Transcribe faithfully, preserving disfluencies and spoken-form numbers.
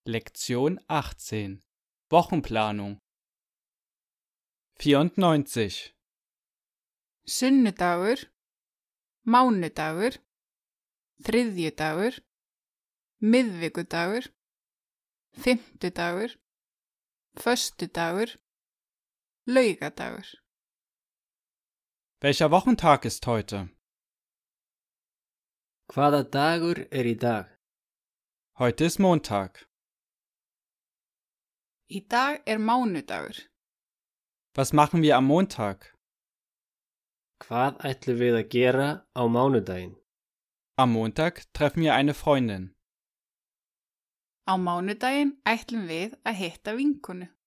Lektion achtzehn. Wochenplanung. vierundneunzig. Sunnudagur, mánudagur, þriðjudagur, miðvikudagur, fimmtudagur, föstudagur, laugadagur. Welcher Wochentag ist heute? Hvaða dagur er í dag? Heute ist Montag. Í dag er mánudagur. Was machen wir am Montag? Hvað ætlum við að gera á mánudaginn? Am Montag treffen wir eine Freundin. Á mánudaginn ætlum við að hitta vinkonu.